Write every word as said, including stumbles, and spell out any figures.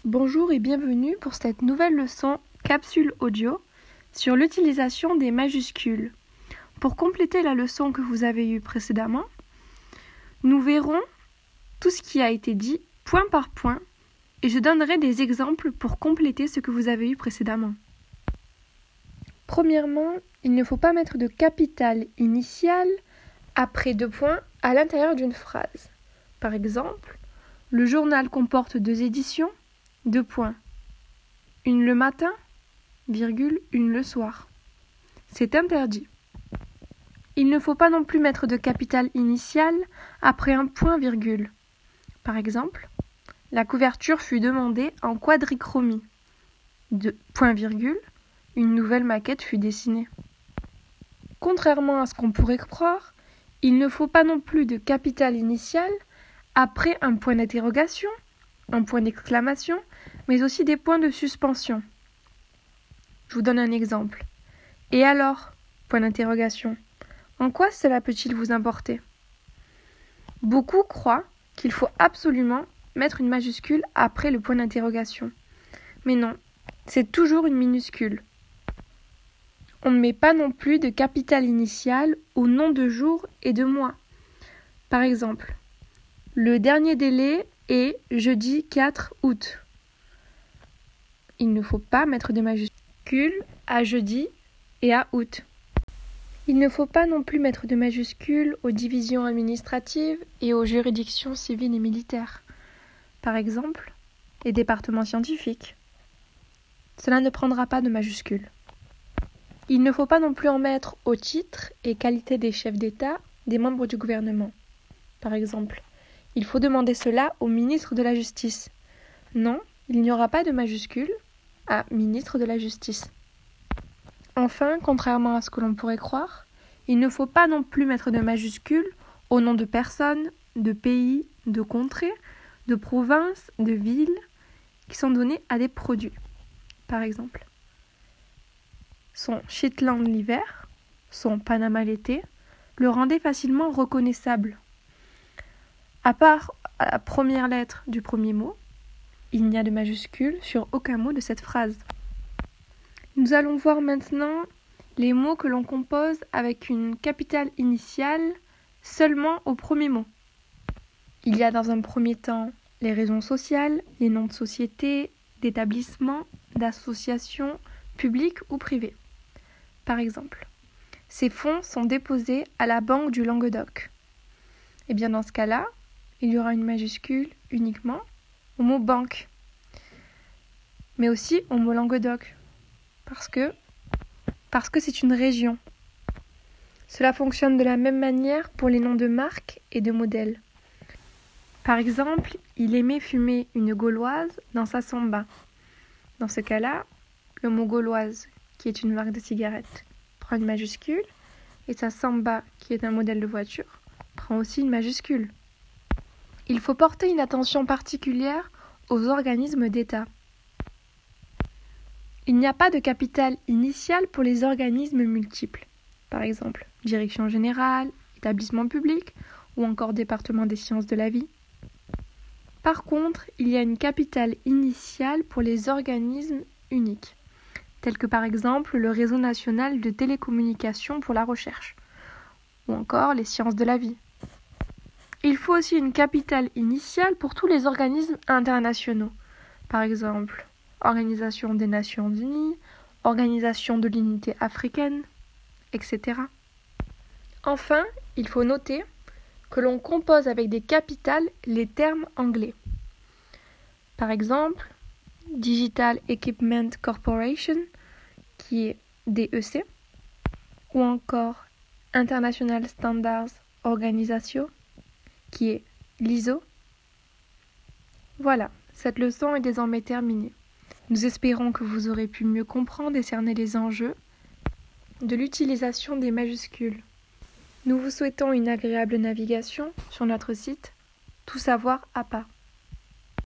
Bonjour et bienvenue pour cette nouvelle leçon capsule audio sur l'utilisation des majuscules. Pour compléter la leçon que vous avez eue précédemment, nous verrons tout ce qui a été dit point par point et je donnerai des exemples pour compléter ce que vous avez eu précédemment. Premièrement, il ne faut pas mettre de capital initial après deux points à l'intérieur d'une phrase. Par exemple, le journal comporte deux éditions. Deux points. Une le matin, virgule, une le soir. C'est interdit. Il ne faut pas non plus mettre de capital initial après un point virgule. Par exemple, la couverture fut demandée en quadrichromie. De point virgule, une nouvelle maquette fut dessinée. Contrairement à ce qu'on pourrait croire, il ne faut pas non plus de capital initial après un point d'interrogation, un point d'exclamation, mais aussi des points de suspension. Je vous donne un exemple. Et alors, point d'interrogation, en quoi cela peut-il vous importer ? Beaucoup croient qu'il faut absolument mettre une majuscule après le point d'interrogation. Mais non, c'est toujours une minuscule. On ne met pas non plus de capital initial au nom de jour et de mois. Par exemple, le dernier délai est jeudi quatre août. Il ne faut pas mettre de majuscule à jeudi et à août. Il ne faut pas non plus mettre de majuscule aux divisions administratives et aux juridictions civiles et militaires. Par exemple, les départements scientifiques. Cela ne prendra pas de majuscule. Il ne faut pas non plus en mettre au titre et qualité des chefs d'État des membres du gouvernement. Par exemple, il faut demander cela au ministre de la Justice. Non, il n'y aura pas de majuscule à ministre de la Justice. Enfin, contrairement à ce que l'on pourrait croire, il ne faut pas non plus mettre de majuscule au nom de personnes, de pays, de contrées, de provinces, de villes qui sont données à des produits. Par exemple, son Shetland l'hiver, son Panama l'été, le rendait facilement reconnaissable. À part la première lettre du premier mot, il n'y a de majuscule sur aucun mot de cette phrase. Nous allons voir maintenant les mots que l'on compose avec une capitale initiale seulement au premier mot. Il y a dans un premier temps les raisons sociales, les noms de sociétés, d'établissements, d'associations publiques ou privées. Par exemple, ces fonds sont déposés à la Banque du Languedoc. Et bien dans ce cas-là, il y aura une majuscule uniquement au mot banque, mais aussi au mot Languedoc, parce que parce que c'est une région. Cela fonctionne de la même manière pour les noms de marques et de modèles. Par exemple, il aimait fumer une gauloise dans sa samba. Dans ce cas-là, le mot gauloise, qui est une marque de cigarettes, prend une majuscule, et sa samba, qui est un modèle de voiture, prend aussi une majuscule. Il faut porter une attention particulière aux organismes d'État. Il n'y a pas de capital initial pour les organismes multiples, par exemple direction générale, établissement public ou encore département des sciences de la vie. Par contre, il y a une capitale initiale pour les organismes uniques, tels que par exemple le Réseau national de télécommunications pour la recherche, ou encore les sciences de la vie. Il faut aussi une capitale initiale pour tous les organismes internationaux, par exemple Organisation des Nations Unies, Organisation de l'Unité africaine, et cetera. Enfin, il faut noter que l'on compose avec des capitales les termes anglais. Par exemple, Digital Equipment Corporation, qui est D E C, ou encore International Standards Organization, qui est l'I S O. Voilà, cette leçon est désormais terminée. Nous espérons que vous aurez pu mieux comprendre et cerner les enjeux de l'utilisation des majuscules. Nous vous souhaitons une agréable navigation sur notre site Tout savoir à pas.